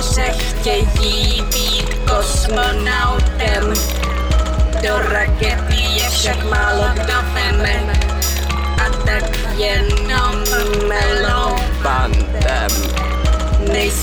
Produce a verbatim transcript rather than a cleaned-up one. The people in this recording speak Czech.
že chtějí být kosmonautem. Do rakety je však málo kdo veme, a tak jen